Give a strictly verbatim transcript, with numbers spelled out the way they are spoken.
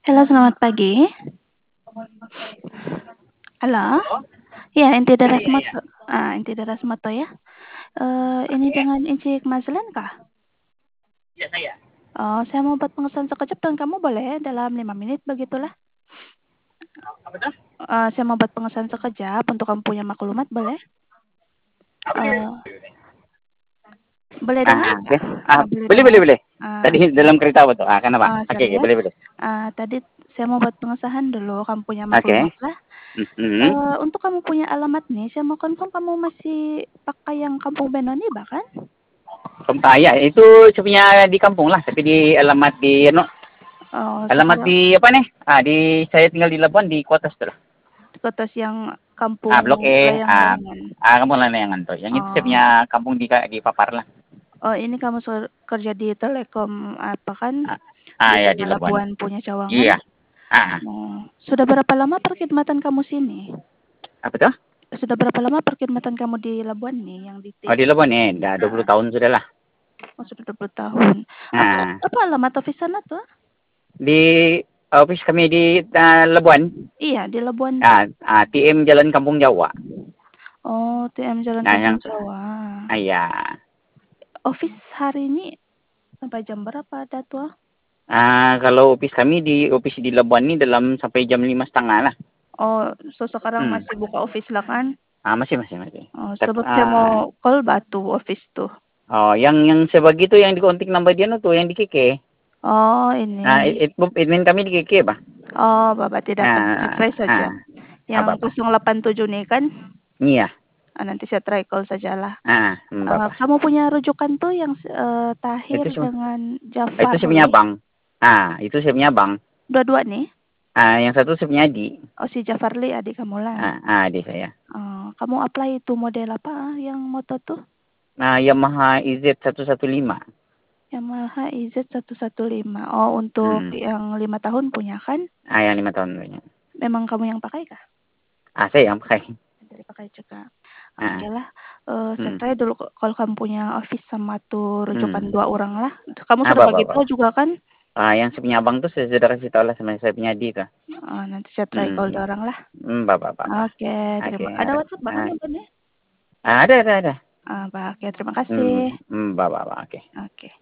Halo, selamat pagi. Halo? Iya, Inti Iya iya iya. Darasmato ah, Inti Darasmato ya. Eee, ini Oke. dengan Encik Mazlan kah? Iya, saya. Oh, saya mau buat pemesan sekejap dan kamu boleh dalam lima menit begitulah. Apa tuh? Eee, saya mau buat pemesan sekejap untuk kamu punya maklumat boleh? Ah, boleh Eee boleh dengar Ah, oke. nggak? Ah, Ah, boleh boleh boleh dengar? boleh. Ah, Tadi oke. dalam kereta apa tuh? Ah, kenapa? Oh, Oke sorry oke, ya. boleh boleh. Ah, tadi saya mau buat pengesahan dulu, kamu punya Oke. maklumatlah. Mhm. Eee, untuk kamu punya alamat nih, saya mau confirm kamu masih pakai yang Kampung Benoni bahkan? Kom ah, ya, itu sebenarnya di kampung lah, tapi di alamat di ano, Oh, alamat sekarang di apa nih? Ah, di saya tinggal di Labuan di kota situ lah. Kotos yang Ah, kampung Blok E. Ah, layang-layangan. ah kamu Lanayangan tuh. Yang itu saya punya Oh. kampung di di Papar lah. Oh, ini kamu sur kerja di Telekom apa kan? Ah, Di ah ya di Labuan. Labuan punya Cawangan? Iya. Ah. Oh, sudah berapa lama perkhidmatan kamu sini? Apa tuh? Sudah berapa lama perkhidmatan kamu di Labuan nih yang di Oh, T di Labuan ya, udah dua puluh heeh. tahun sudah lah. Oh, sudah dua puluh tahun. Apa Nah, apa alamat office sana tuh? di office kami di uh, Labuan. Iya, di Labuan tuh. Ah, ah, T M Jalan Kampung Jawa. Oh, T M Jalan Nah, yang Kampung Jawa. ah, ya. Office hari ini sampai jam berapa ada tuh? Ah, kalau office kami di office di Labuan ini dalam sampai jam lima setengah lah. Oh, so sekarang Hmm. masih buka office lah kan? Ah, masih masih masih. Oh, Tep, sebab saya mau ah, call Batu office tuh. oh, yang yang sebagi itu yang di kontak number dia no tuh yang di K K. Oh, Ah, ini. it, it, admin kami di K K, bah. Oh, Bapak tidak akan saya Ah, try saja. ah, Yang apa apa. nol delapan tujuh nih kan? Iya. Ah, nanti saya try call sajalah. Ah, hmm, Uh, bapak. kamu punya rujukan tuh yang uh, Tahir Itu sih, dengan itu sih punya Jafarli. bang. Ah, itu sih punya bang. Dua-dua nih. Ah, yang satu sih punya di. Oh, si Jafarli adik kamu lah. Ah, ah, di saya. Oh, kamu apply itu model apa ah, yang motor tuh? Nah, Yamaha I Z satu satu lima. Yamaha I Z satu satu lima. Oh, untuk Hmm. yang lima tahun punya kan? Ah, yang lima tahun punya. Memang kamu yang pakai kah? Ah, saya yang pakai. Dari pakai juga. Oke Ah, lah. Uh, saya hmm. try dulu kalau kamu punya office sama tuh rujukan Hmm. dua orang lah. Kamu sudah Apa, apa, bagi apa. tahu juga kan? Ah, yang saya punya abang tuh saya sudah kasih tahu lah sama saya punya di tuh. Uh, nanti saya try Hmm. call dua orang lah. Hmm, apa, apa, apa. Oke, Oke, terima. Ada ada. WhatsApp bahkan Ah, ya, Bun ya? ada, ada, ada. Ah, oke, terima Hmm, kasih. hmm, apa, apa, apa. Oke. Oke.